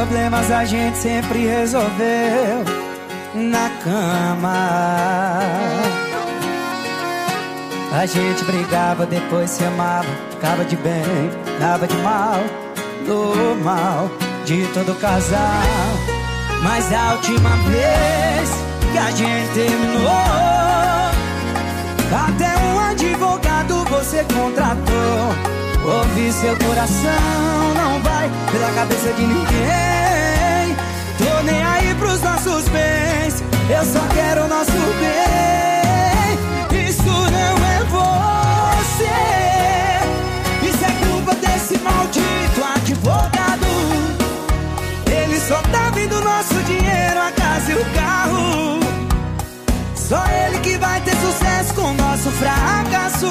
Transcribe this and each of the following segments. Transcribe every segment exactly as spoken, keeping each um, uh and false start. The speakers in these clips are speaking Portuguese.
problemas a gente sempre resolveu na cama. A gente brigava, depois se amava, ficava de bem, ficava de mal, normal de todo casal. Mas a última vez que a gente terminou, até um advogado você contratou. Ouvi seu coração, não vai pela cabeça de ninguém. Tô nem aí pros nossos bens, eu só quero o nosso bem. Isso não é você, isso é culpa desse maldito advogado. Ele só tá vendo nosso dinheiro, a casa e o carro. Só ele que vai ter sucesso com o nosso fracasso.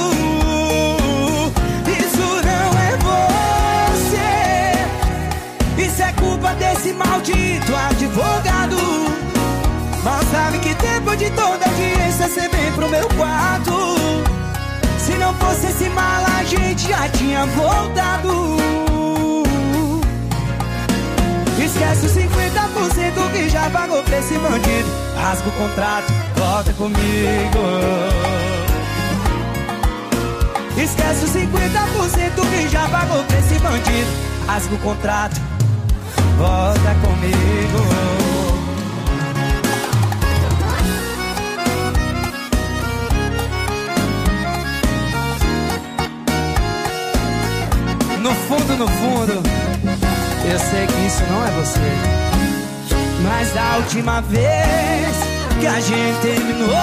Isso não é você, isso é culpa desse maldito advogado. Mal sabe que depois de toda a audiência você vem pro meu quarto. Se não fosse esse mal a gente já tinha voltado. Esquece os cinquenta por cento que já pagou pra esse bandido. Rasga o contrato, volta comigo. Esquece os cinquenta por cento que já pagou pra esse bandido. Rasga o contrato, volta comigo. No fundo, no fundo, eu sei que isso não é você. Mas da última vez que a gente terminou,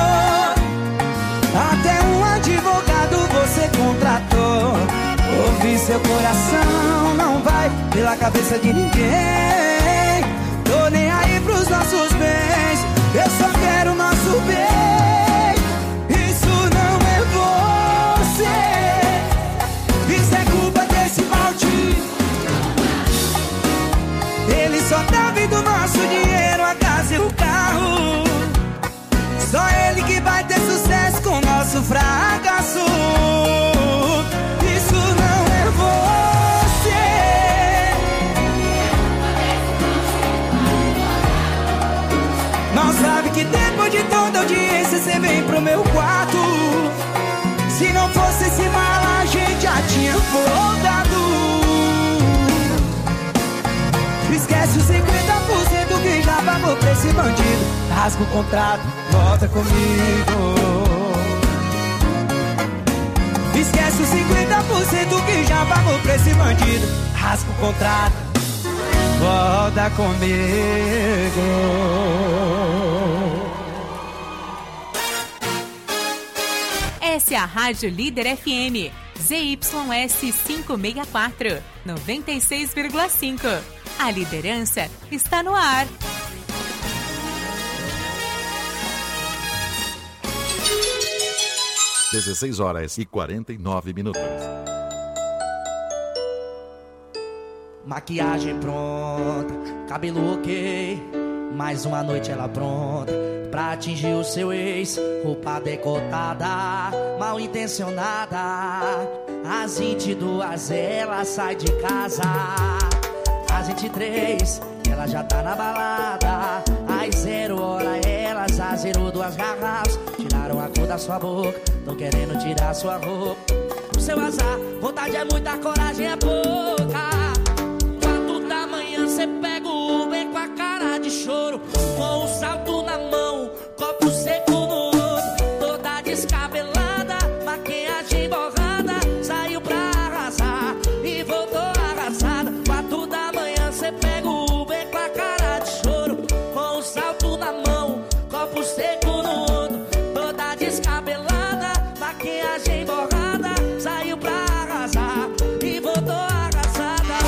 até um advogado você contratou. Ouvi seu coração, não vai pela cabeça de ninguém. Tô nem aí pros nossos bens, eu só quero o nosso bem. Isso não é você, isso é culpa desse maldito. Ele só tá vendo nosso dinheiro, a casa e o carro. Só ele que vai ter sucesso com o nosso fracasso. Isso não é você. Não sabe que depois de toda audiência você vem pro meu quarto. Se não fosse esse mal a gente já tinha voltado. Esquece os cinquenta por cento que já pagou pra esse bandido. Rasga o contrato, volta comigo. Esquece os cinquenta por cento que já pagou pra esse bandido. Rasga o contrato, volta comigo. Essa é a Rádio Líder F M, Z Y S quinhentos e sessenta e quatro, noventa e seis vírgula cinco. A liderança está no ar. dezesseis horas e quarenta e nove minutos. Maquiagem pronta, cabelo ok. Mais uma noite ela pronta pra atingir o seu ex. Roupa decotada, mal intencionada. Às vinte e duas ela sai de casa. Às vinte e três ela já tá na balada. Às zero hora ela já zerou duas garrafas. Tiraram a cor da sua boca, tão querendo tirar sua roupa. O seu azar, vontade é muita, coragem é pouca. Quatro da manhã cê pega o Uber com a cara de choro, com o salto na mão, copo seco no outro. Toda descabelada, maquiagem borrada. Saiu pra arrasar e voltou arrasada. Quatro da manhã cê pega o Uber com a cara de choro, com o salto na mão, copo seco no outro. Toda descabelada, maquiagem borrada. Saiu pra arrasar e voltou arrasada.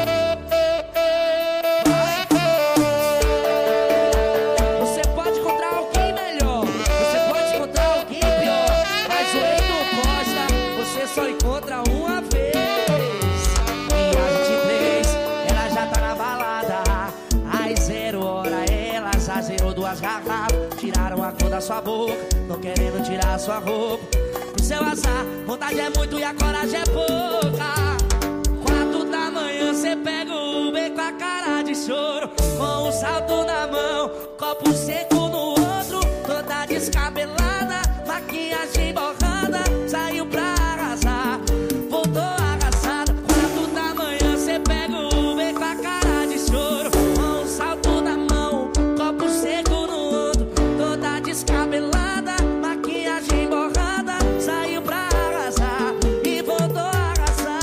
Você pode encontrar alguém melhor, você pode encontrar alguém pior, mas o Edu Costa você só encontra uma vez. E às vinte e três ela já tá na balada. Às zero hora ela já zerou duas garrafas. Tiraram a cor da sua boca, tão querendo tirar sua roupa. O seu azar, vontade é muito e a coragem é pouca. Quatro da manhã cê pega o Uber com a cara de choro, com um salto na mão, copo seco no outro, toda descabelada, maquiagem borrada, saiu pra arrasar, voltou arrasada. Quatro da manhã cê pega o Uber com a cara de choro, com um salto na mão, copo seco no outro, toda descabelada, maquiagem borrada, saiu pra arrasar e voltou arrasada.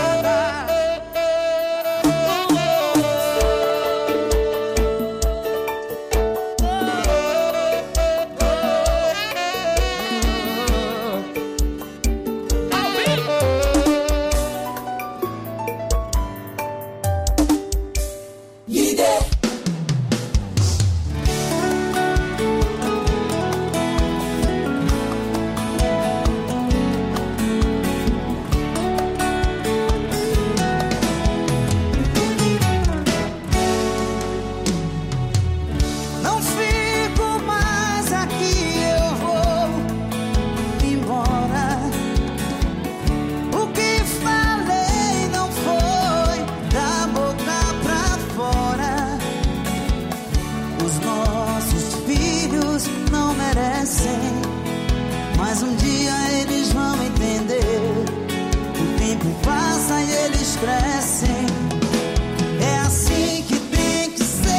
Não fico mais aqui, eu vou embora. O que falei não foi da boca pra fora. Os nossos filhos não merecem, mas um dia eles vão entender. O tempo passa e eles crescem. É assim que tem que ser.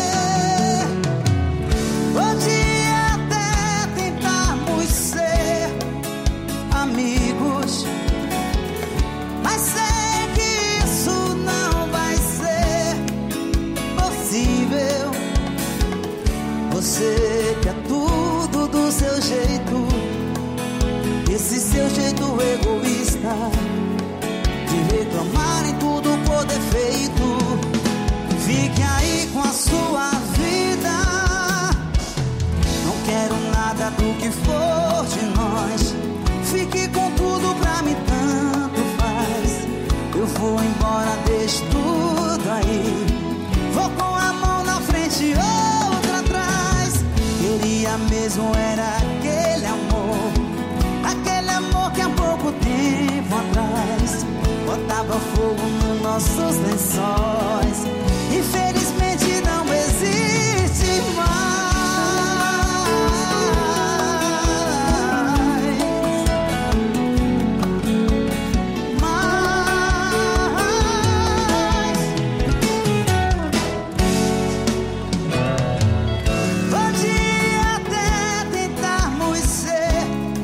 Pode até tentarmos ser amigos, mas sei que isso não vai ser possível. Você quer tudo do seu jeito, esse seu jeito egoísta de reclamar em tudo por defeito. Fique aí com a sua vida, não quero nada do que for de nós. Fique com tudo, pra mim tanto faz. Eu vou embora, deixo tudo aí. Vou com a mão na frente e outra atrás. Queria mesmo era aquele amor, aquele amor que há pouco tempo atrás botava fogo nos nossos lençóis. Infelizmente não existe mais. Pode até tentarmos ser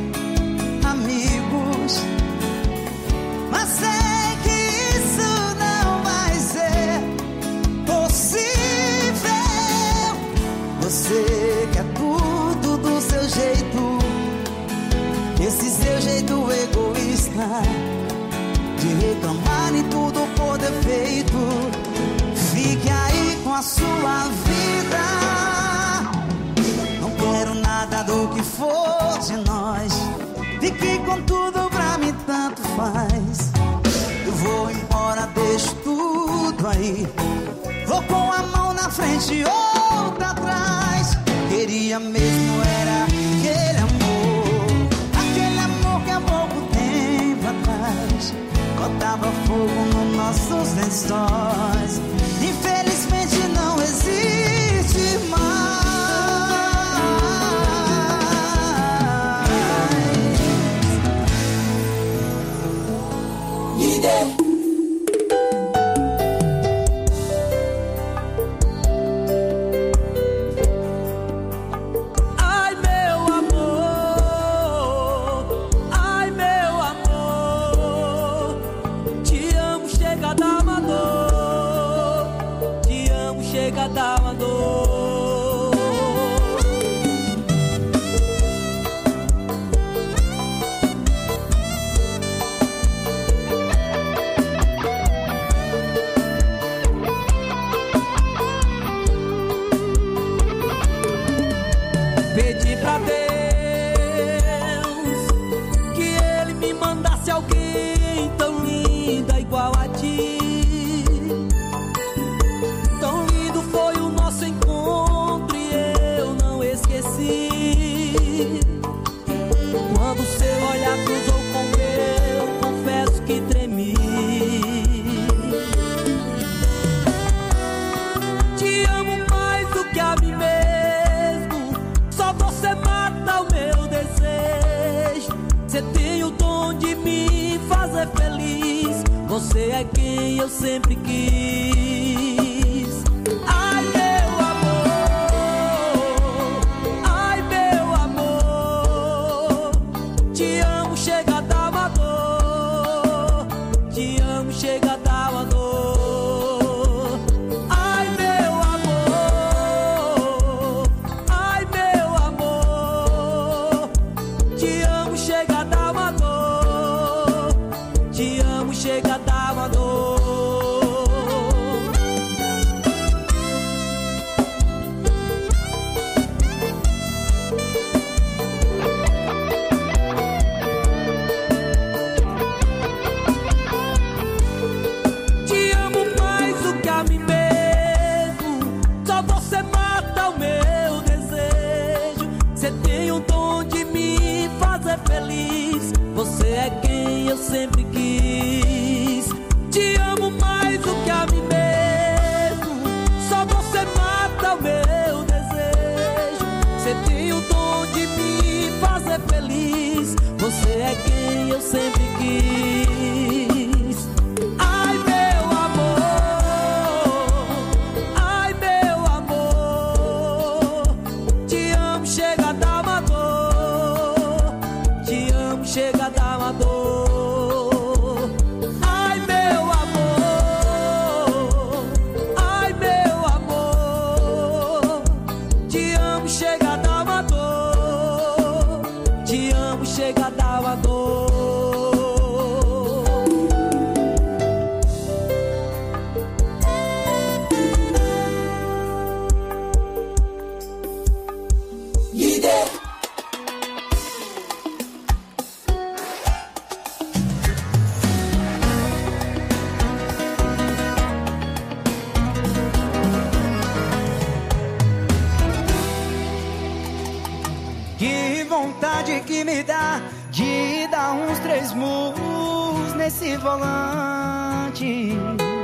amigos, mas sei que isso não vai ser possível. Você quer tudo do seu jeito, esse seu jeito egoísta de reclamar em tudo por defeito. Fique aí com a sua vida, não quero nada do que for de nós. Fique com tudo, pra mim tanto faz. Eu vou embora, deixo tudo aí. Vou com a mão na frente e outra atrás. Queria mesmo era aquele amor, aquele amor que há pouco tempo atrás botava fogo nos nossos lençóis. Infelizmente não existe mais. Ai meu amor, ai meu amor, te amo, chega da amador, te amo, chega da amador. Pedi pra Deus que Ele me mandasse alguém tão linda igual a ti. Tão lindo foi o nosso encontro e eu não esqueci. Quando seu olhar cruzou com o meu, confesso que tremi. fazer feliz. Você é quem eu sempre quis. Ai, meu amor, ai, meu amor, te amo, chega a dar uma dor. Te amo, chega a dar uma dor. Ai, meu amor, ai, meu amor, te amo, chega a dar uma dor. Te amo, chega a dar uma dor. Te amo mais do que a mim mesmo. Só você mata o meu desejo. Você tem o dom de me fazer feliz. Você é quem eu sempre quis. Te amo mais do que a mim mesmo. Só você mata o meu desejo. Você tem o dom de me fazer feliz. Você é quem eu sempre quis. Ai, meu amor, ai, meu amor, te amo, chega a dar uma dor. Te amo, chega a dar uma dor. Ai, meu amor, ai, meu amor, te amo, chega a dar uma dor. Te amo, chega a dar uma dor. Líder. Que vontade que me dá de dar uns três murros nesse volante.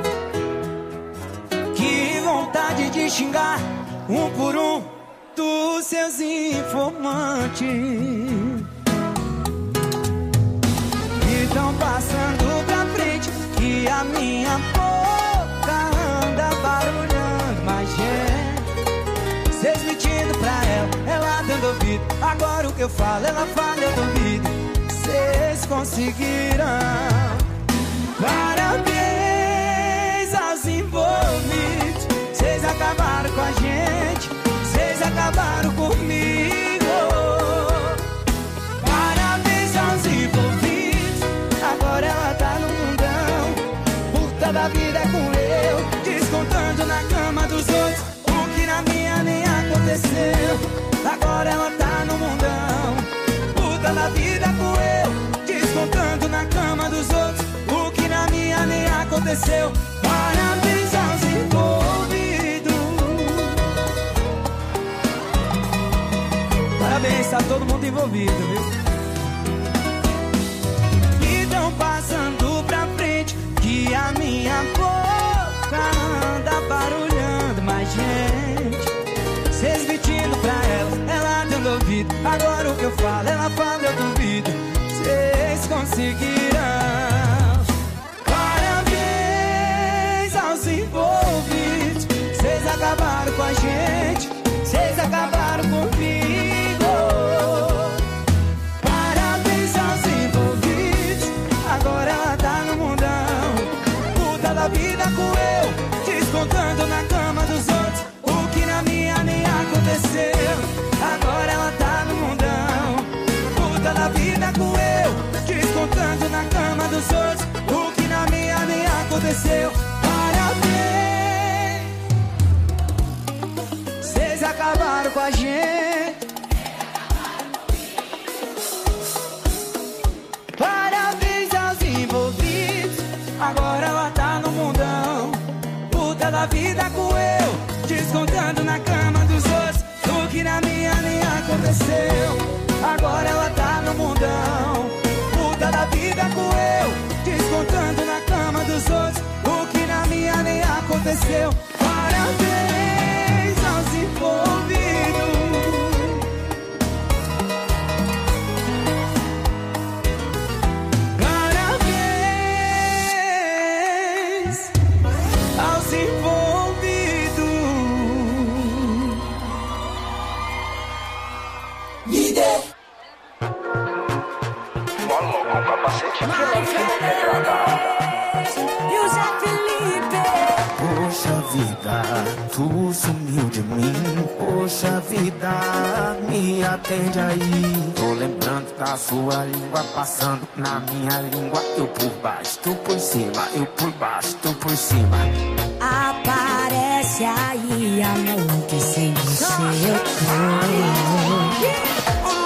Que vontade de xingar um por um dos seus informantes. E tão passando pra frente que a minha boca anda barulhando. Mas gente, cês mentindo pra ela, ela dando ouvido. Agora o que eu falo, ela fala, eu duvido. Cês conseguiram. Parabéns aos envolvidos. Cês acabaram com a gente, cês acabaram comigo. Parabéns aos envolvidos. Agora ela tá no mundão. Puta da vida é com eu, descontando na cama dos outros o que na minha nem aconteceu. Agora ela tá no mundão. Puta da vida com eu, descontando na cama dos outros o que na minha nem aconteceu. Parabéns aos envolvidos. Parabéns, tá todo mundo envolvido, viu? E tão passando pra frente que a minha boca anda barulhando. Mas gente, cês mentindo pra ela, ela dando ouvido. Agora o que eu falo, ela fala, eu duvido. Cês conseguiram. Parabéns aos envolvidos. Cês acabaram com a gente, cês acabaram comigo. Parabéns aos envolvidos. Agora ela tá no mundão. Puta da vida com eu, descontando na cama dos outros o que na minha nem aconteceu. Agora ela tá no mundão. Puta da vida com eu, descontando na cama dos outros o que na minha nem aconteceu. Parabéns, cês acabaram com a gente. Parabéns aos envolvidos. Agora ela tá no mundão. Puta da vida com eu, descontando na cama dos outros o que na minha nem aconteceu. Agora ela tá no mundão. Puta da vida com eu, descontando na cama dos outros o que na minha nem aconteceu. Parabéns aos envolvidos. Parabéns Molo com capacete E o Zé Felipe. Poxa vida, tu sumiu de mim. Poxa vida, me atende aí. Tô lembrando da sua língua passando na minha língua. Eu por baixo, tu por cima. Eu por baixo, tu por cima. Aparece aí, amor, que sem você eu tô.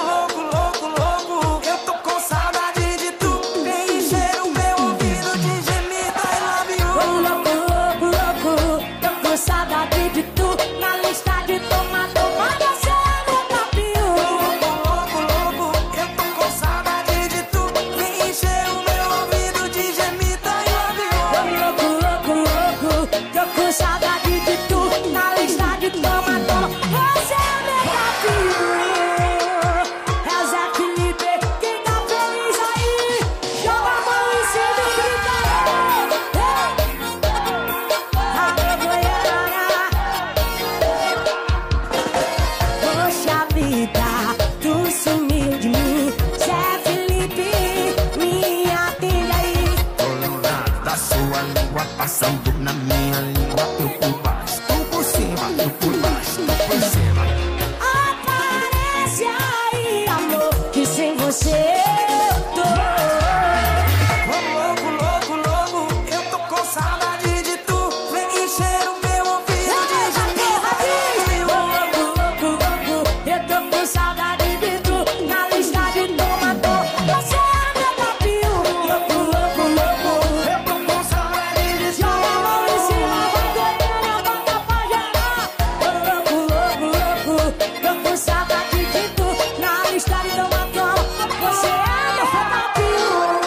Passando na minha língua, eu por baixo, tu por cima, eu por baixo, tu por cima. Aparece aí, amor, que sem você eu tô. Louco, louco, louco, eu tô com saudade de tu. Vem encher o meu ouvido de gemido. Louco, louco, louco, eu tô com saudade de tu. Na lista de tomador, você é meu papil. Louco, louco, louco, eu tô com saudade de tu. Joga a mão em cima, vai doendo, a boca pra gerar. Louco, louco, louco, tô com saudade de tu. Na lista de tomador, você é meu papil.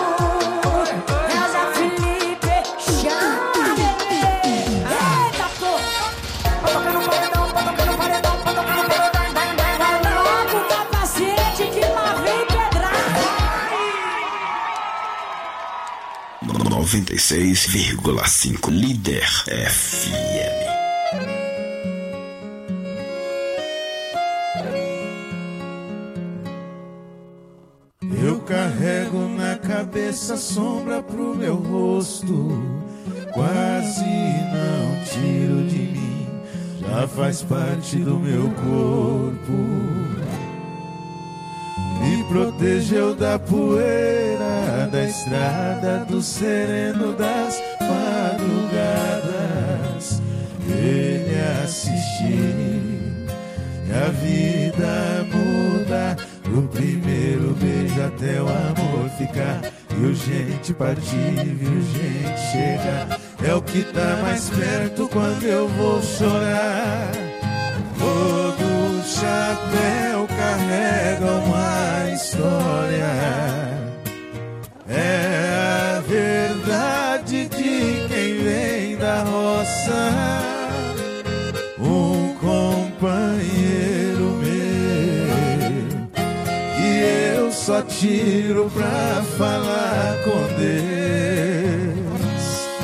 É o Zé Felipe, chama, bebê. Eita, pô. Tô tocando paredão, tô tocando paredão, tô tocando paredão. Vai logo o capacete que lá vem pedrada. noventa e seis vírgula cinco Líder F M. Eu carrego na cabeça sombra pro meu rosto, quase não tiro de mim, já faz parte do meu corpo. Me protegeu da poeira, da estrada, do sereno das madrugadas. Ele assistir e a vida muda, do primeiro beijo até o amor ficar, e urgente partir, e urgente chegar. É o que tá mais perto quando eu vou chorar. Todo chapéu carrega uma história, é a verdade de quem vem da roça. Um companheiro meu, e eu só tiro pra falar com Deus.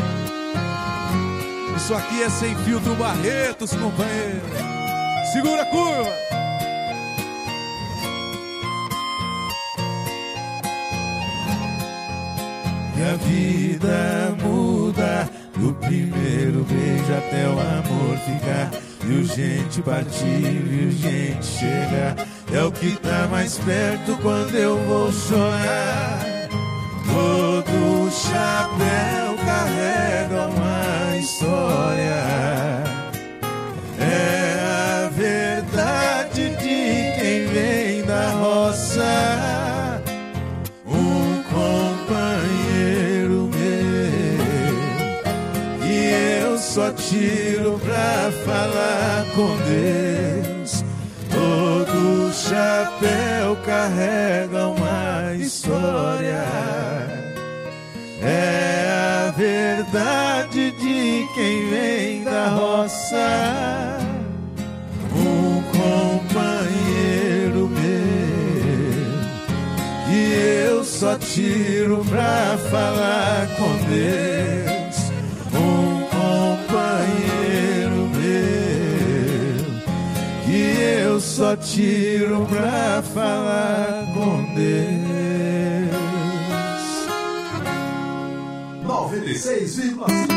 Isso aqui é Sem Filtro Barretos, companheiro. Segura a curva. E a vida muda, do primeiro beijo até o amor ficar, e urgente partir, e urgente chegar. É o que tá mais perto quando eu vou chorar. Todo chapéu carrega uma história, é a verdade de quem vem da roça. Um companheiro meu, e eu só tiro pra falar com Deus. Todo chapéu carrega uma história, é a verdade de quem vem da roça. Um companheiro meu, e eu só tiro pra falar com Deus. Um companheiro meu, e eu só só tiro pra falar com Deus. noventa e seis vírgula cinco.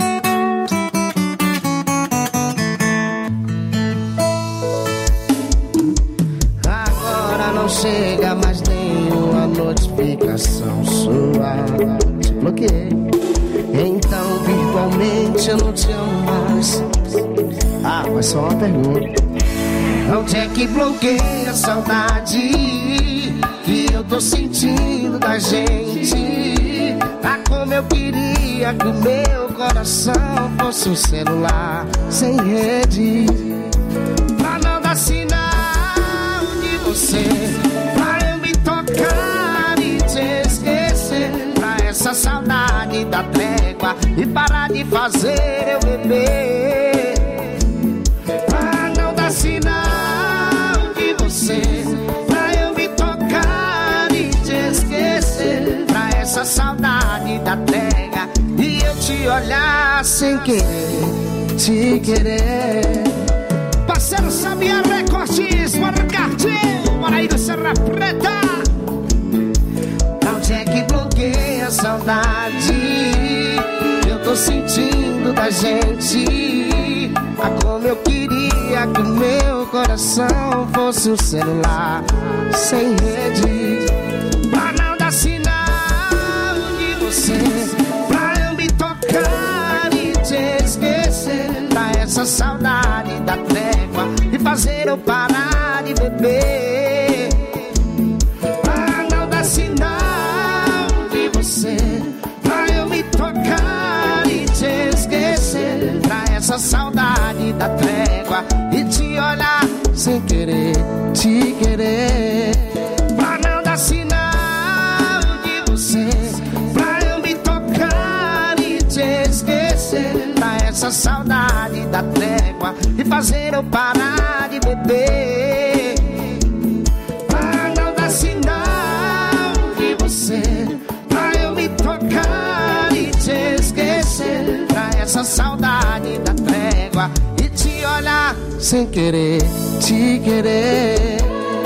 Agora não chega mais nenhuma notificação sua. Te bloqueei. Então virtualmente eu não te amo mais. Ah, mas só uma pergunta. Onde é que bloqueia a saudade que eu tô sentindo da gente? Ah, como eu queria que o meu coração fosse um celular sem rede, pra não dar sinal de você, pra eu me tocar e te esquecer, pra essa saudade da trégua e parar de fazer eu beber, pra não dar sinal de você, pra eu me tocar e te esquecer, pra essa saudade da trégua e eu te olhar sem querer, te querer. Parceiro Sabia Recortes, bora cartinho, bora aí do Serra Preta. Onde é que bloqueia a saudade que eu tô sentindo da gente? Ah, como eu queria que o meu coração fosse um celular sem rede, pra não dar sinal de você, pra eu me tocar e te esquecer, pra essa saudade da trégua e fazer eu parar de beber, pra não dar sinal de você, pra eu me tocar e te esquecer, pra essa saudade da trégua e te olhar sem querer, te querer, pra não dar sinal de você, pra eu me tocar e te esquecer, pra essa saudade da trégua e fazer eu parar de beber, pra não dar sinal de você, pra eu me tocar e te esquecer, pra essa saudade da trégua e te olhar sem querer, te querer.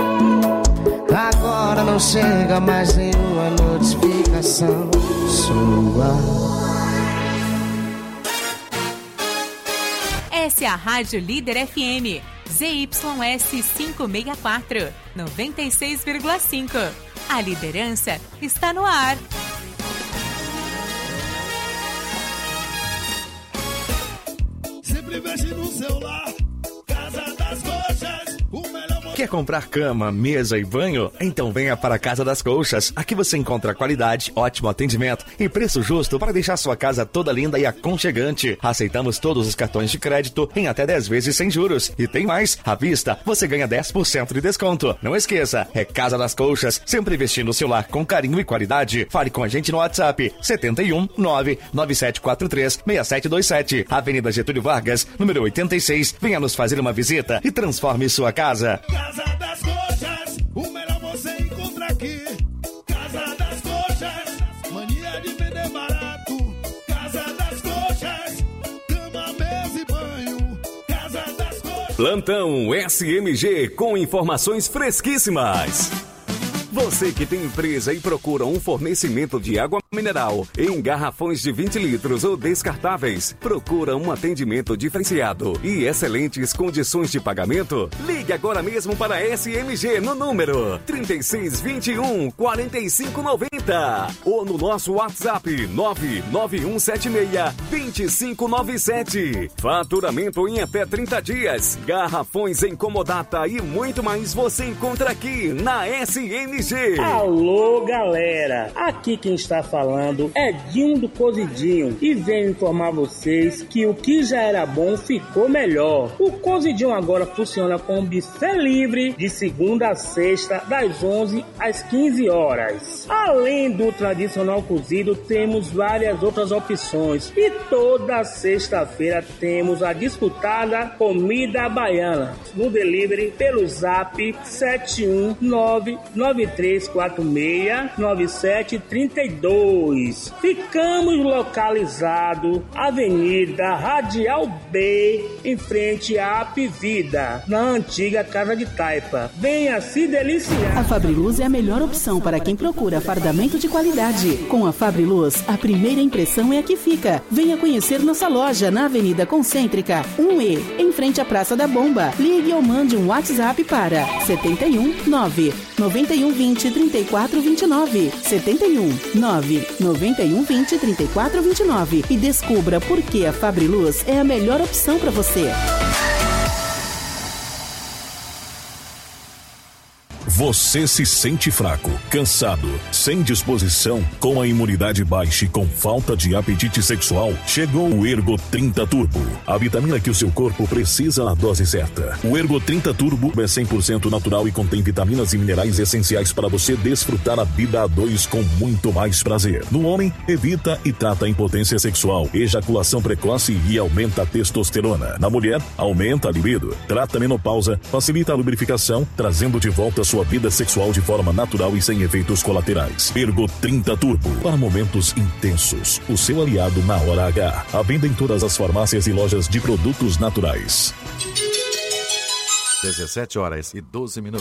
Agora não chega mais nenhuma notificação sua. Essa é a Rádio Líder F M, Z Y S quinhentos e sessenta e quatro, noventa e seis vírgula cinco. A liderança está no ar. Sempre investe no celular, Casa das Coxas, o melhor. Quer comprar cama, mesa e banho? Então venha para a Casa das Colchas. Aqui você encontra qualidade, ótimo atendimento e preço justo para deixar sua casa toda linda e aconchegante. Aceitamos todos os cartões de crédito em até dez vezes sem juros. E tem mais, à vista você ganha dez por cento de desconto. Não esqueça, é Casa das Colchas, sempre investindo no seu lar com carinho e qualidade. Fale com a gente no WhatsApp sete um nove nove sete quatro três seis sete dois sete, Avenida Getúlio Vargas, número oitenta e seis. Venha nos fazer uma visita e transforme sua casa. Casa das Coxas, o melhor você encontra aqui. Casa das Coxas, mania de vender barato. Casa das Coxas, cama, mesa e banho. Casa das Coxas. Plantão S M G com informações fresquíssimas. Você que tem empresa e procura um fornecimento de água mineral em garrafões de vinte litros ou descartáveis, procura um atendimento diferenciado e excelentes condições de pagamento? Ligue agora mesmo para a S M G no número trinta e seis, vinte e um, quarenta e cinco, noventa ou no nosso WhatsApp nove nove um sete seis, dois cinco nove sete. Faturamento em até trinta dias, garrafões em comodata e muito mais você encontra aqui na S M G. Alô, galera! Aqui quem está falando é Dinho do Cozidinho e venho informar vocês que o que já era bom ficou melhor. O Cozidinho agora funciona com buffet livre de segunda a sexta, das onze às quinze horas. Além do tradicional cozido, temos várias outras opções e toda sexta-feira temos a disputada comida baiana no delivery pelo zap sete um nove nove três quatro seis, nove sete três dois. Ficamos localizados Avenida Radial B, em frente à Apivida, na antiga Casa de Taipa. Venha se deliciar. A Fabriluz é a melhor opção para quem procura fardamento de qualidade. Com a Fabriluz, a primeira impressão é a que fica. Venha conhecer nossa loja na Avenida Concêntrica um E, em frente à Praça da Bomba. Ligue ou mande um WhatsApp para setenta e um, nove, noventa e um, vinte, trinta e quatro, vinte e nove. setenta e um, nove, noventa e um, vinte, trinta e quatro, vinte e nove e descubra por que a Fabriluz é a melhor opção para você. Você se sente fraco, cansado, sem disposição, com a imunidade baixa e com falta de apetite sexual? Chegou o Ergo trinta Turbo, a vitamina que o seu corpo precisa na dose certa. O Ergo trinta Turbo é cem por cento natural e contém vitaminas e minerais essenciais para você desfrutar a vida a dois com muito mais prazer. No homem, evita e trata a impotência sexual, ejaculação precoce e aumenta a testosterona. Na mulher, aumenta a libido, trata a menopausa, facilita a lubrificação, trazendo de volta a sua vida sexual de forma natural e sem efeitos colaterais. Ergo trinta Turbo, para momentos intensos. O seu aliado na hora H. À venda em todas as farmácias e lojas de produtos naturais. dezessete horas e doze minutos.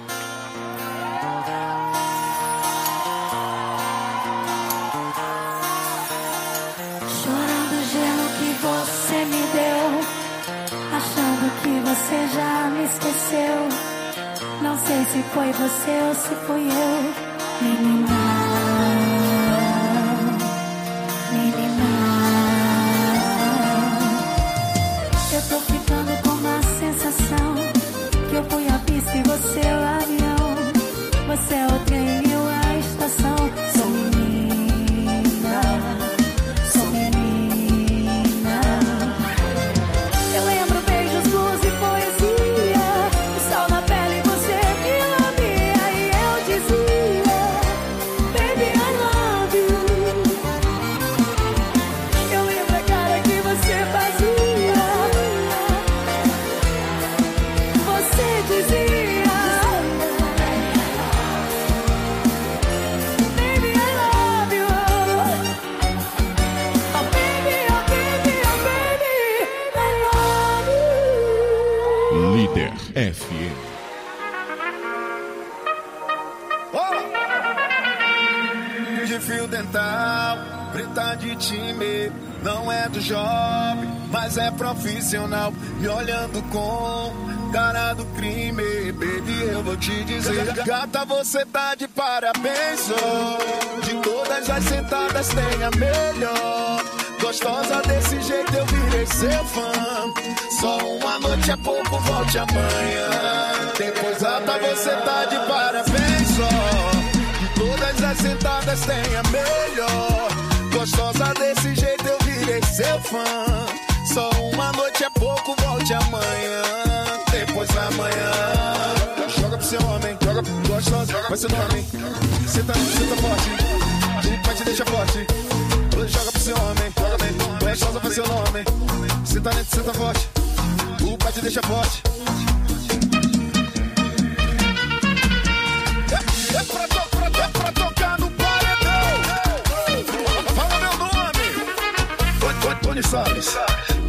Chorando o gelo que você me deu, achando que você já me esqueceu. Não sei se foi você ou se fui eu. Menina, menina, eu tô ficando com uma sensação que eu fui a pista e você é o avião. Você é o trem e eu a estação. Sou menina, sou menina. Eu lembro beijos, luz e poesia, o sol na pele. Líder F M. De fio dental, preta de time, não é do job, mas é profissional. Me olhando com cara do crime, baby, eu vou te dizer, gata, você tá de parabéns, oh. De todas as sentadas tem a melhor. Gostosa desse jeito eu virei seu fã. Só uma noite é pouco, volte amanhã. Depois gata, você tá de parabéns, ó. De todas as sentadas tem a melhor. Gostosa desse jeito eu virei seu fã. Só uma noite é pouco, volte amanhã. Depois amanhã joga pro seu homem, joga pro gostosa, vai ser nome. Senta, senta forte, vai te deixar forte. Joga pro seu homem, joga bem, gostosa vai ser o nome. Senta lento, senta forte, o pai te deixa forte. É, é, pra, to, pra, é pra tocar no paredão. Fala meu nome, Tony Salles.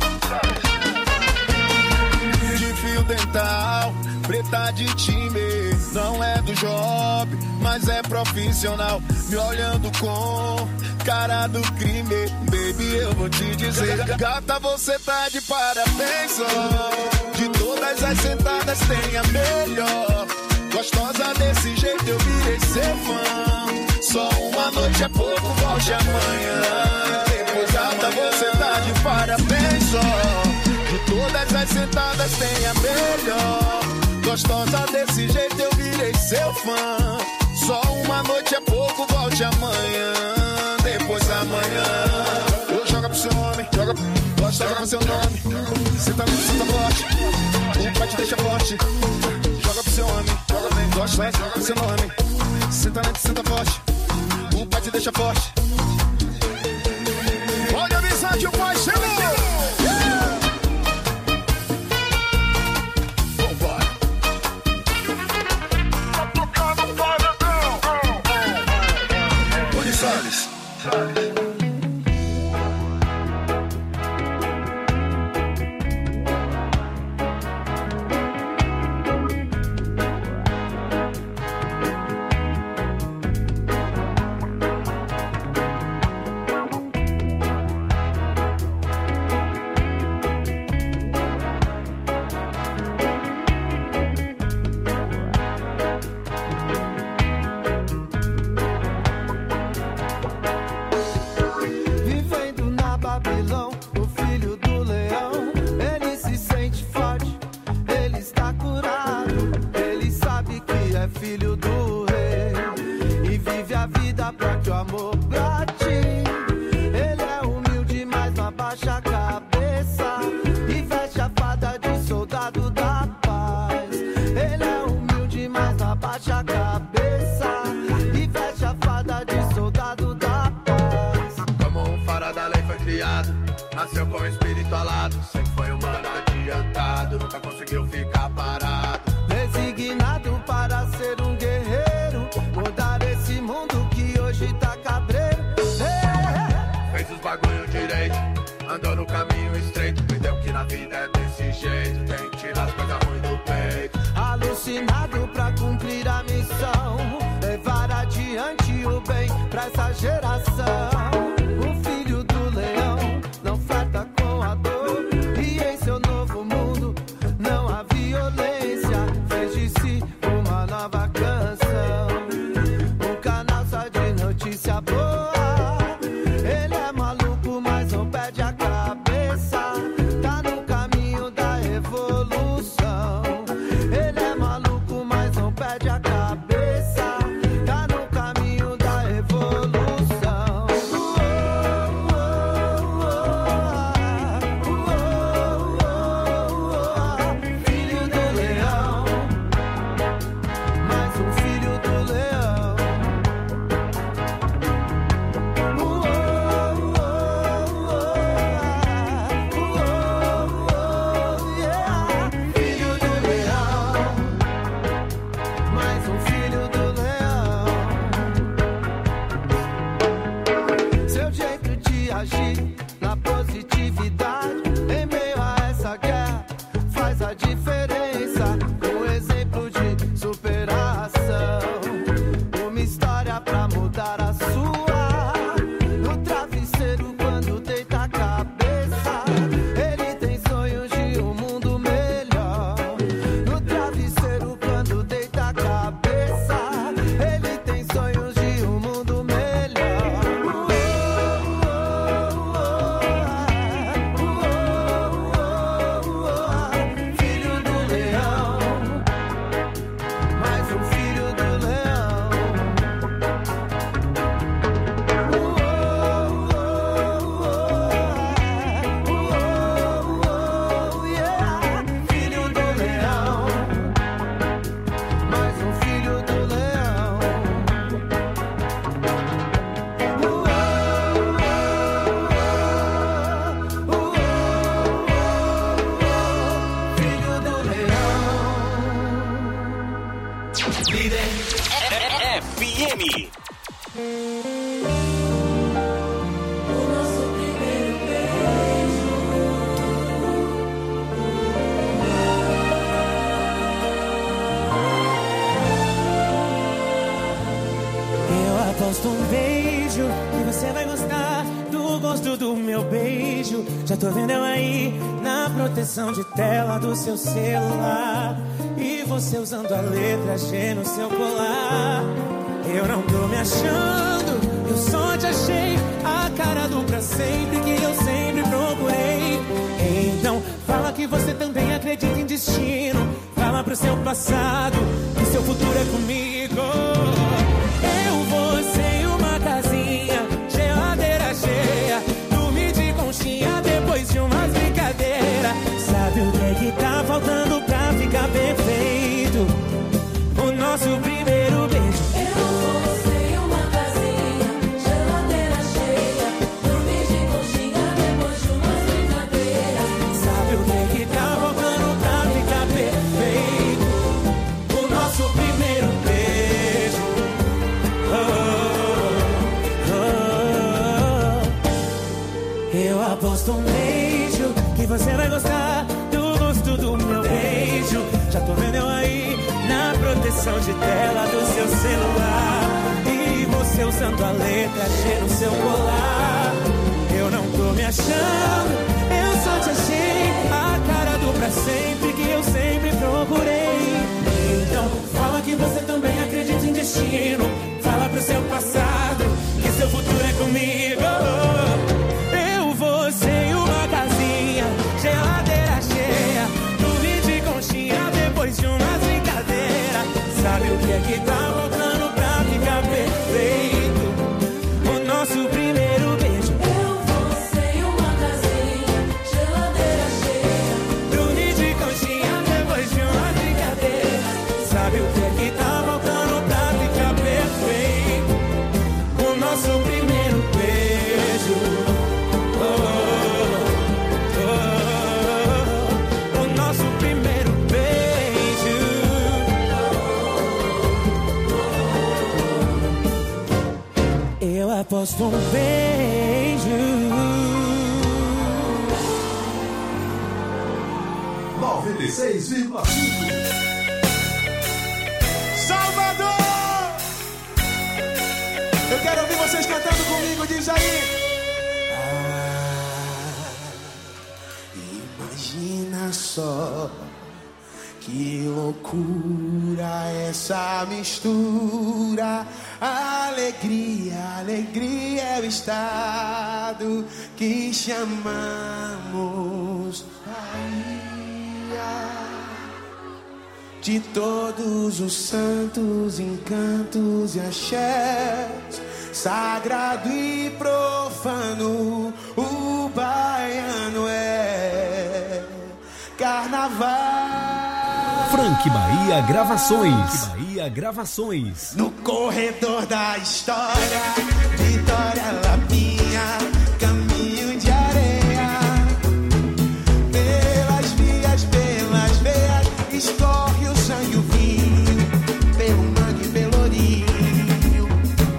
De fio dental, preta de time, não é do job, mas é profissional. Me olhando com cara do crime, baby, eu vou te dizer, gata, você tá de parabéns, oh. De todas as sentadas tem a melhor. Gostosa desse jeito eu virei seu fã. Só uma noite é pouco, volte amanhã. Depois, gata, você tá de parabéns, oh. De todas as sentadas tem a melhor. Gostosa desse jeito eu virei seu fã. Só uma noite é pouco, volte amanhã. Depois amanhã eu joga pro seu homem, joga pro gostosa com seu nome. Senta bem, senta forte, o pai te deixa forte. Joga pro seu homem, joga bem, gostosa com seu nome. Senta lento, senta forte, o pai te deixa forte. Pode avisar que o pai chegou. Vambora. Tá tocando paredão. Aposto um beijo que você vai gostar do gosto do meu beijo. Já tô vendo eu aí na proteção de tela do seu celular, e você usando a letra G no seu colar. Eu não tô me achando, eu só te achei a cara do pra sempre que eu sempre procurei. Então fala que você também acredita em destino. Fala pro seu passado que seu futuro é comigo. Eu, você e uma casinha, geladeira cheia, dormir de conchinha depois de umas brincadeiras. Sabe o que é que tá faltando pra ficar perfeito? O nosso primeiro beijo. Eu, você e uma casinha, geladeira cheia, dormir de conchinha depois de umas brincadeiras. Sabe o que é que tá faltando pra ficar perfeito? O nosso primeiro beijo. aposto um beijo que você vai gostar do gosto do meu beijo. Já tô vendo eu aí na proteção de tela do seu celular. E você usando a letra G no seu colar. Eu não tô me achando, eu só te achei a cara do pra sempre que eu sempre procurei. Então fala que você também acredita em destino. Fala pro seu passado que seu futuro é comigo. Eu, você e uma casinha, geladeira cheia, dormir de conchinha depois de umas brincadeiras. Sabe o que é que tá voltando pra ficar perfeito? O nosso primeiro beijo. Eu, você e uma casinha, geladeira cheia, dormir de conchinha depois de umas brincadeiras. Sabe o que é que tá voltando pra ficar perfeito? O nosso primeiro beijo. Oh, oh, oh, o nosso primeiro beijo. Eu aposto um beijo. noventa e seis vírgula cinco. Salvador! Eu quero ouvir vocês cantando comigo, diz aí. Ah, imagina só que loucura essa mistura. Alegria, alegria é o estado que chamamos Bahia. De todos os santos, encantos e axés, sagrado e profano, o baiano é carnaval. Frank Bahia Gravações. Frank Bahia Gravações. No corredor da história, Vitória Lapinha, caminho de areia. Pelas vias, pelas veias, escorre o sangue e o vinho, pelo mangue e pelourinho.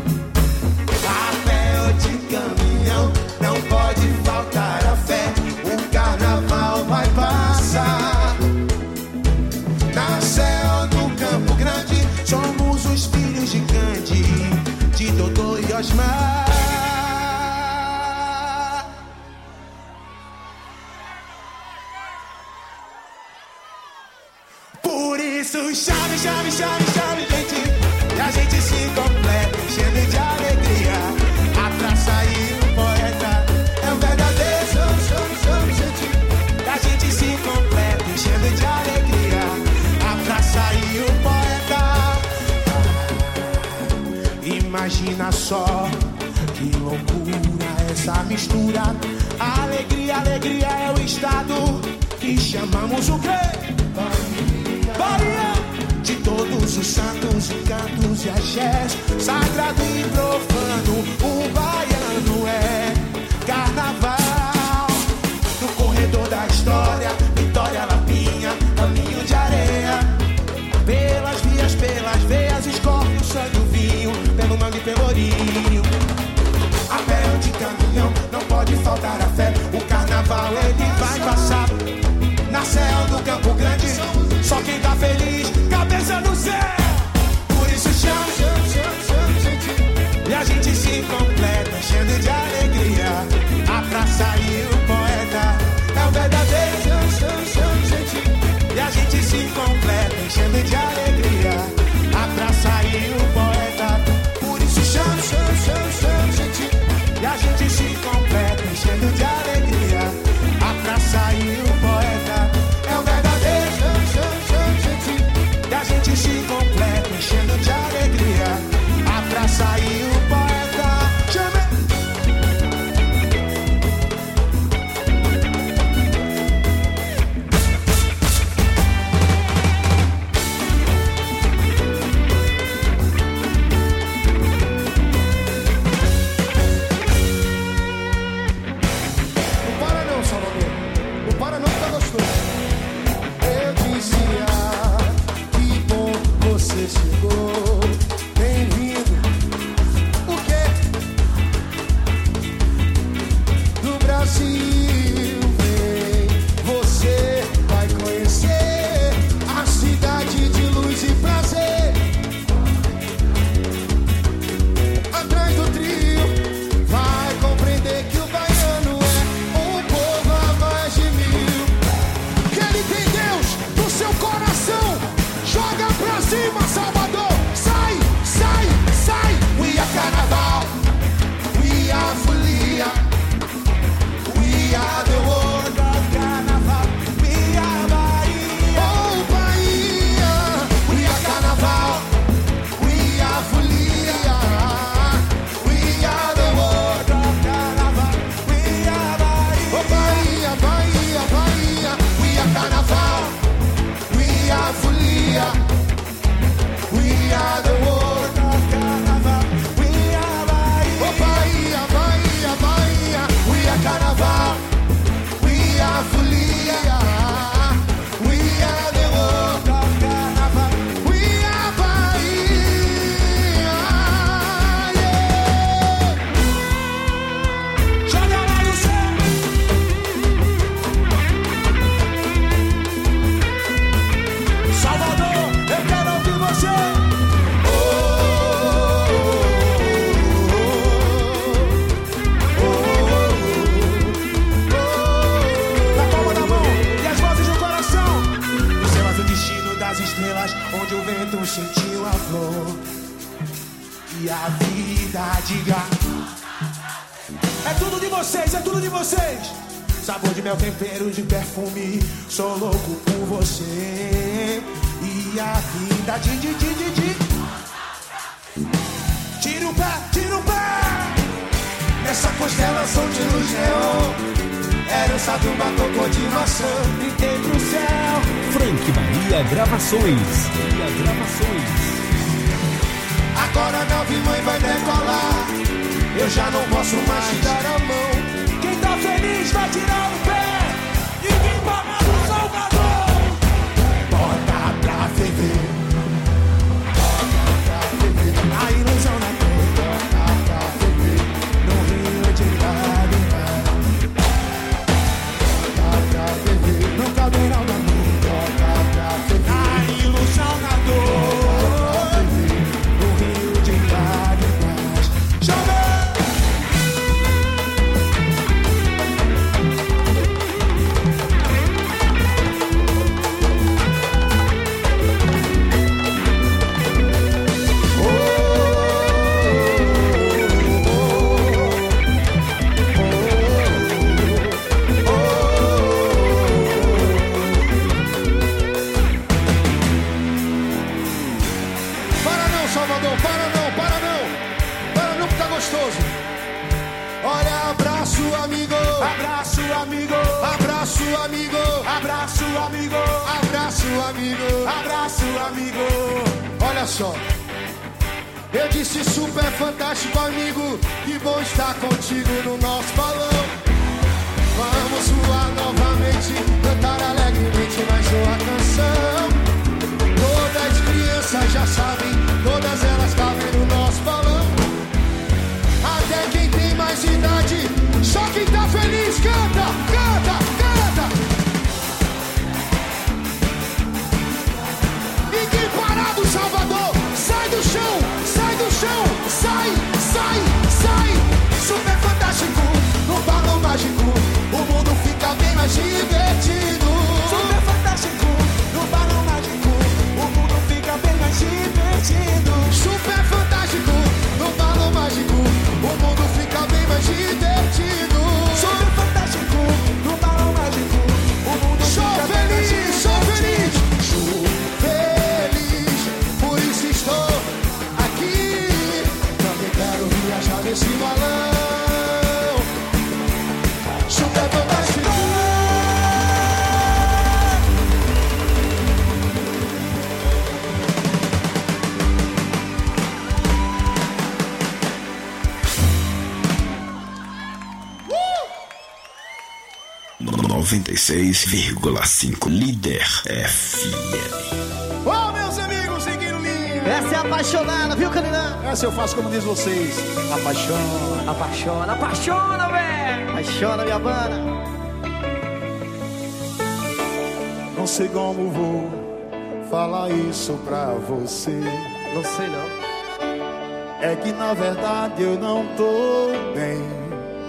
Papel de caminhão, não pode faltar a fé. O carnaval vai passar. Nasceu no Campo Grande, somos os filhos de Gandhi, de Dodô e Osmar. Por isso chame, chame, chame, chame, gente, e a gente se completa, enchendo de alegria. A praça e o poeta é um verdadeiro som, som, som, gente, e a gente se completa, enchendo de alegria. A praça e o poeta. Imagina só que loucura essa mistura. Alegria, alegria é o estado que chamamos o quê? Bahia. De todos os santos, encantos e axés, sagrado e profano, o baiano é carnaval. No corredor da história, Vitória Lapinha, caminho de areia. Pelas vias, pelas veias, escorre o sangue e o vinho, pelo mangue e pelourinho. A pé de caminhão, não pode faltar a fé. O carnaval ele vai passar. Na céu do Campo Grande, só quem tá feliz, cabeça no céu. Por isso chama, chama, chama, chama, gente, e a gente que a vida diga. É tudo de vocês, é tudo de vocês. Sabor de mel, tempero de perfume. Sou louco por você. E a vida de di, di, di, di. Tira o pé, tira o pé. Nessa constelação de luz neon. Herança do batom de maçã. Gritei pro céu. Frank Bahia Gravações. Bahia Gravações. Agora nave mãe vai decolar. Eu já não posso mais te dar a mão. Quem tá feliz vai tirar o pé. Ninguém paga no Salvador. Bota pra ferver. Bota pra ferver. A ilusão na cor. Bota pra ferver. No rio de lágrimas. Bota pra ferver. No caldeirão da luz. Bota pra ferver. A ilusão na dor. Olha, abraço, amigo. Abraço, amigo. Abraço, amigo. Abraço, amigo. Abraço, amigo. Abraço, amigo. Olha só. Eu disse super fantástico, amigo. Que bom estar contigo no nosso balão. Vamos voar novamente, cantar alegremente mais uma canção. Todas as crianças já sabem, todas elas cabem no nosso balão. Até quem tem mais idade, só quem tá feliz canta, canta, canta. Ninguém parado, Salvador. Sai do chão, sai do chão, sai, sai, sai. Super fantástico, no balão mágico, o mundo fica bem mais divertido. Super fantástico, no balão mágico, o mundo fica bem mais divertido. Super fantástico, no balão mágico, o mundo fica bem mais divertido. Super fantástico, no balão mágico, o mundo fica bem mais divertido. Sou feliz, sou feliz, por isso estou aqui. Também quero viajar nesse balão. Super fantástico. noventa e seis vírgula cinco Líder F M. Ô, oh, meus amigos, seguindo linha. Essa é apaixonada, viu, Caninã? Essa eu faço como diz vocês. Apaixona. Apaixona, apaixona, velho. Apaixona, minha banda. Não sei como vou falar isso pra você. Não sei não. É que na verdade eu não tô bem.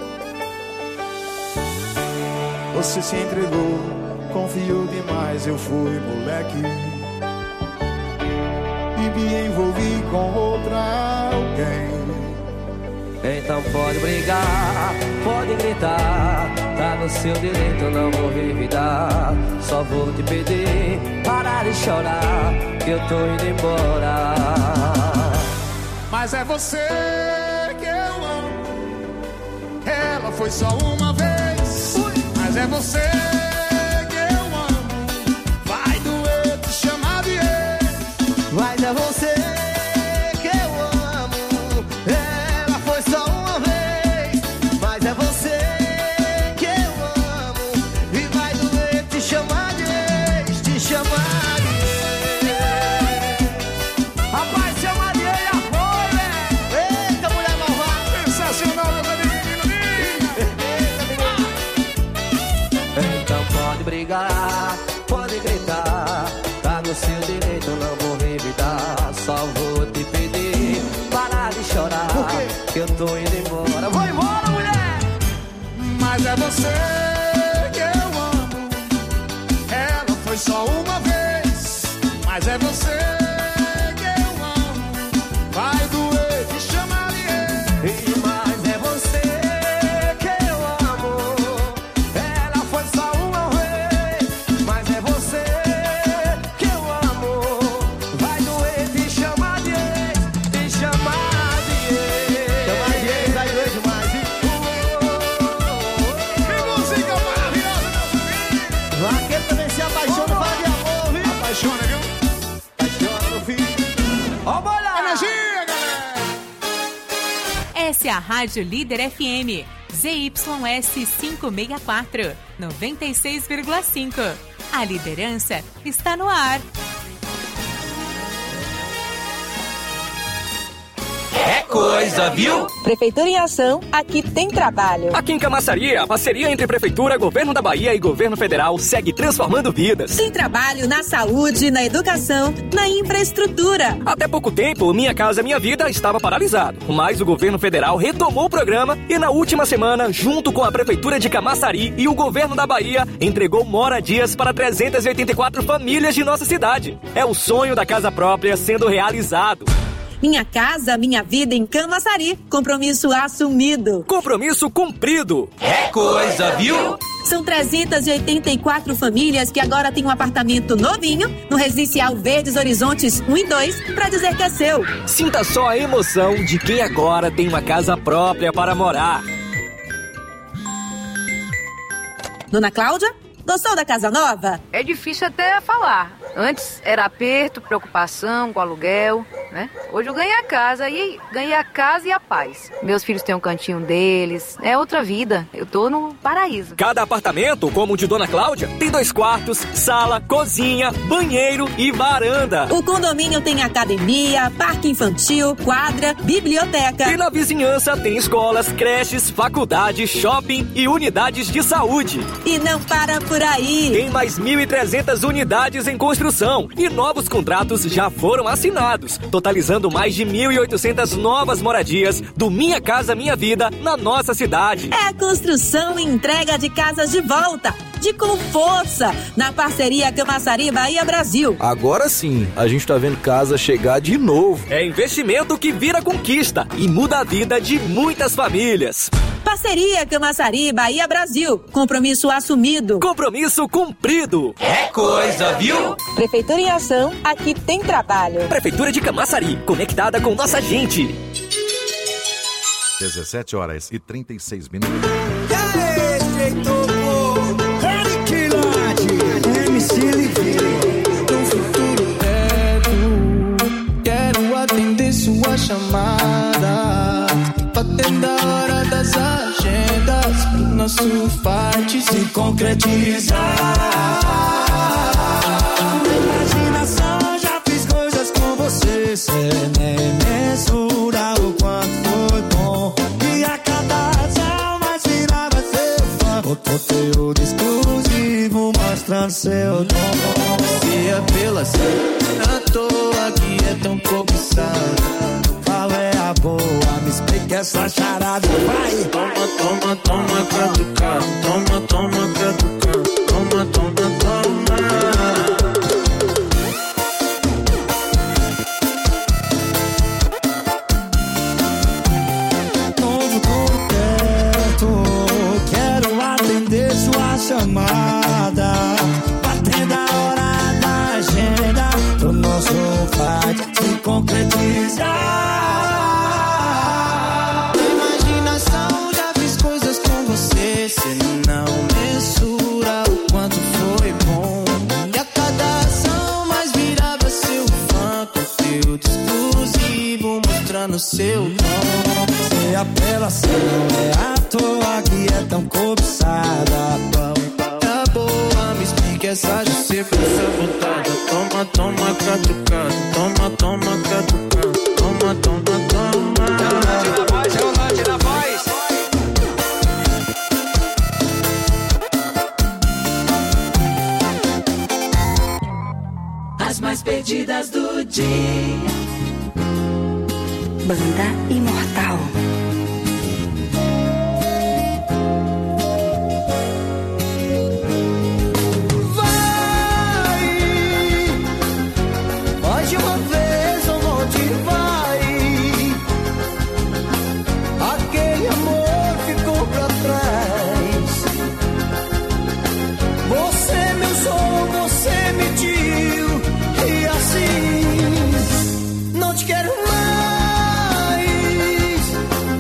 Você se entregou, confiou demais, eu fui moleque e me envolvi com outra alguém. Então pode brigar, pode gritar, tá no seu direito, não vou revidar. Só vou te pedir, parar de chorar, que eu tô indo embora. Mas é você que eu amo, ela foi só uma vez. Mas é você que eu amo, vai doer te chamar de ex. Mas é você que eu amo, ela foi só uma vez. Mas é você que eu amo, e vai doer te chamar de ex, te chamar de ex. Rapaz, chama de ex, a flor, eita, mulher malvada. Sensacional, meus amigos. Então pode brigar, pode gritar, tá no seu direito, não vou revidar. Só vou te pedir, parar de chorar, que eu tô indo embora. Vou embora, mulher! Mas é você que eu amo, ela foi só uma vez. Mas é você que eu amo, vai doer te Essa é a Rádio Líder F M, Z Y S quinhentos e sessenta e quatro, noventa e seis vírgula cinco. A liderança está no ar. É coisa, viu? Prefeitura em Ação, aqui tem trabalho. Aqui em Camaçari, a parceria entre Prefeitura, Governo da Bahia e Governo Federal segue transformando vidas. Tem trabalho na saúde, na educação, na infraestrutura. Até pouco tempo, Minha Casa Minha Vida estava paralisado, mas o Governo Federal retomou o programa e na última semana, junto com a Prefeitura de Camaçari e o Governo da Bahia, entregou moradias para trezentas e oitenta e quatro famílias de nossa cidade. É o sonho da casa própria sendo realizado. Minha Casa, Minha Vida em Camaçari. Compromisso assumido. Compromisso cumprido. É coisa, viu? São trezentas e oitenta e quatro famílias que agora têm um apartamento novinho no Residencial Verdes Horizontes um e dois para dizer que é seu. Sinta só a emoção de quem agora tem uma casa própria para morar. Dona Cláudia, gostou da casa nova? É difícil até falar. Antes era aperto, preocupação com aluguel, né? Hoje eu ganhei a casa e ganhei a casa e a paz. Meus filhos têm um cantinho deles, é outra vida. Eu tô no paraíso. Cada apartamento, como o de Dona Cláudia, tem dois quartos, sala, cozinha, banheiro e varanda. O condomínio tem academia, parque infantil, quadra, biblioteca. E na vizinhança tem escolas, creches, faculdades, shopping e unidades de saúde. E não para por aí. Tem mais mil e trezentas unidades em construção e novos contratos já foram assinados, totalizando mais de mil e oitocentas novas moradias do Minha Casa Minha Vida na nossa cidade. É a construção e entrega de casas de volta, de com força, na parceria Camaçari Bahia Brasil. Agora sim, a gente tá vendo casa chegar de novo. É investimento que vira conquista e muda a vida de muitas famílias. Parceria Camaçari Bahia Brasil. Compromisso assumido. Compromisso cumprido. É coisa, viu? Prefeitura em Ação, aqui tem trabalho. Prefeitura de Camaçari, conectada com nossa gente. dezessete horas e trinta e seis minutos. M C Livinho, no futuro perto, quero atender sua chamada, batendo a hora das agendas, pro nosso fight se concretizar. Imaginação, já fiz coisas com você, cê nem mensura o quanto foi bom, e a cada ação mais virava seu fã, o conteúdo exclusivo mostrando seu dom. Se é pela cena, à toa que é tão cobiçada, qual é a boa? Me explica essa charada, vai! Toma, toma, toma, catucado, toma, toma, catucado, toma, toma, toma. Novo contato, quero atender sua chamada, batendo a hora da agenda, pro nosso fight se concretizar. Imaginação, já fiz coisas com você, cê não mensura o quanto foi bom, e a cada ação mais virava seu fã, conteúdo exclusivo mostrando seu dom. Cê apelação, é à toa que é tão cobiçada, tá boa, me explica essa de ser essa vontade. Toma, toma, catucado, toma, toma, catucado, toma, toma, toma. É o norte da voz, é o norte da voz. As mais perdidas do dia. Banda Imortal. Hoje uma vez um monte vai, aquele amor ficou pra trás. Você me usou, você mentiu, e assim não te quero mais.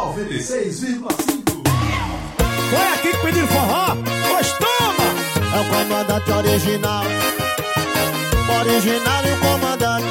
noventa e seis vírgula cinco. Foi aqui que pediram forró? Pois toma! É o comandante original. Original e o comandante.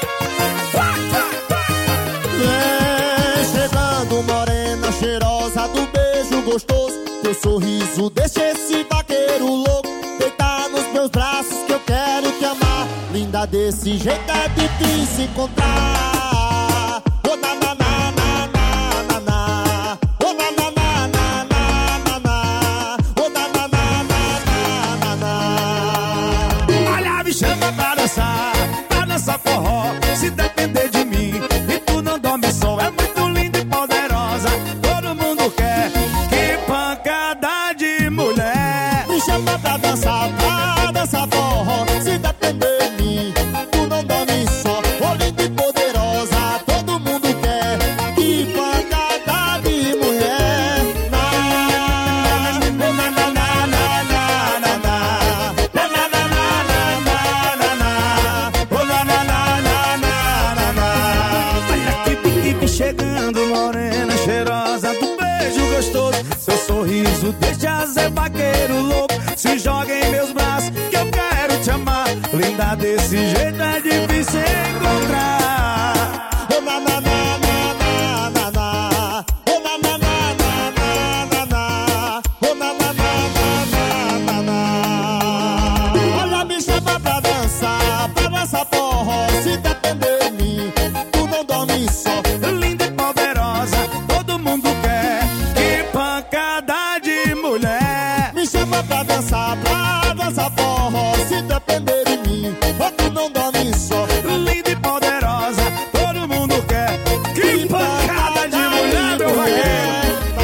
Vem chegando morena cheirosa do beijo gostoso. Teu sorriso deixa esse vaqueiro louco deitar nos meus braços que eu quero te amar. Linda desse jeito é difícil encontrar. Oh, na, na, na, na, na, na, na. Oh, na, na, na, na, na, na, na. Oh, na, na, na, na, na, na. Olha, me chama pra dançar, pra dançar forró. Se depender de mim e tu não dorme só. É muito linda e poderosa, todo mundo quer. Que pancada de mulher. Me chama pra dançar, pra dançar forró. Se depender de mim, tu não dorme só. Oh, linda e poderosa, todo mundo quer. Que pancada de mulher. Na, na, na, na, na, na, na, na, na. Na, na, na, na, na, na, na, na. Oh, na, na, na, na, na, na, na. Olha que pique chegando, morena cheirosa do beijo gostoso. Seu sorriso deixa Zé Vaqueiro louco. Se joga em meus braços que eu quero te amar. Linda desse jeito é difícil encontrar. Oh, na, na, na, na, na, na, na. Oh, na, na, na, na, na, na, na. Oh, na, na, na, na, na, na. Olha, me chama pra dançar, pra dançar forró. Se depender de mim, tu não dorme só. Linda e poderosa, todo mundo quer. Que pancada de mulher. Me chama pra dançar, pra dançar forró. Se depender de mim, oh, tu não dorme só. Linda e poderosa, todo mundo quer. Que pancada de mulher, meu vaqueiro.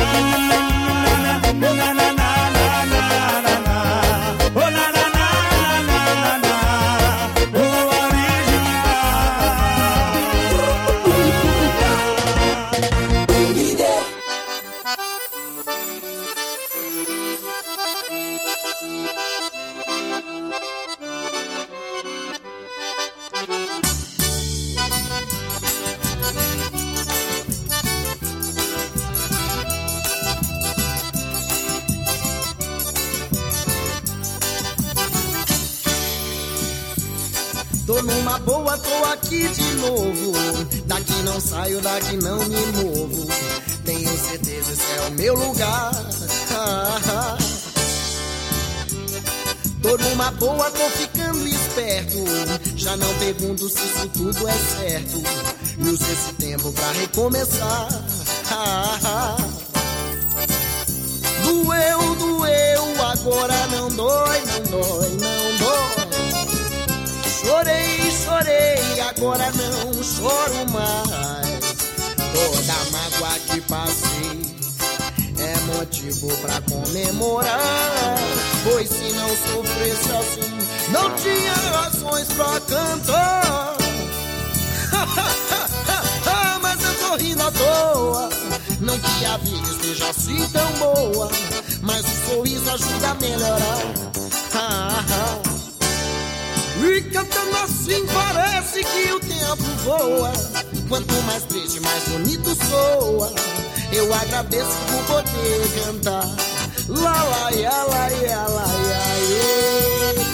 Oh, na, na, na, na, na, na, na. Oh, na, na, na, na, na, na. O original. Tô numa boa, tô aqui de novo. Daqui não saio, daqui não me movo. Tenho certeza esse é o meu lugar. Ah, ah. Tô numa boa, tô ficando esperto. Já não pergunto se isso tudo é certo. E uso esse tempo pra recomeçar. Ah, ah. Doeu, doeu, agora não dói, não dói, não dói. Chorei, chorei, agora não choro mais. Toda mágoa que passei é motivo pra comemorar. Pois se não sofresse assim, não tinha razões pra cantar. Mas eu tô rindo à toa. Não que a vida esteja assim tão boa, mas o sorriso ajuda a melhorar. Ah, ah. E cantando assim parece que o tempo voa. Quanto mais triste, mais bonito soa. Eu agradeço por poder cantar. Lá, lá, ia, lá, ia, lá, ia, ia.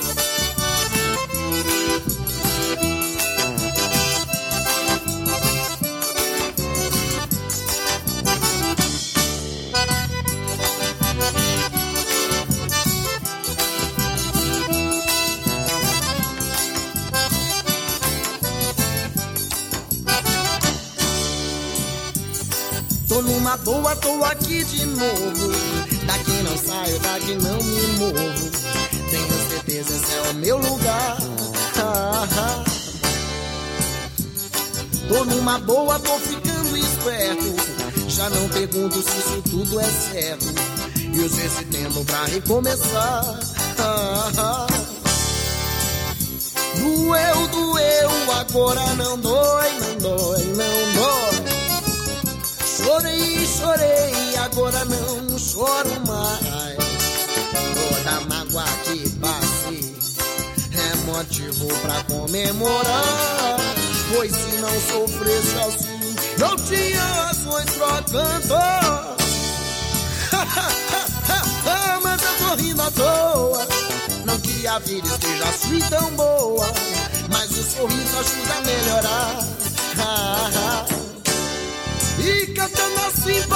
Tô numa boa, tô aqui de novo. Daqui não saio, daqui não me movo. Tenho certeza esse é o meu lugar. Ah, ah. Tô numa boa, tô ficando esperto. Já não pergunto se isso tudo é certo. E uso esse tempo pra recomeçar. Ah, ah. Doeu, doeu, agora não dói, não dói, não dói. Chorei, chorei, agora não choro mais. Toda mágoa que passei é motivo pra comemorar. Pois se não sofresse assim, não tinha razões pra cantar. Mas eu tô rindo à toa, não que a vida esteja assim tão boa, mas o sorriso ajuda a melhorar. E cantando assim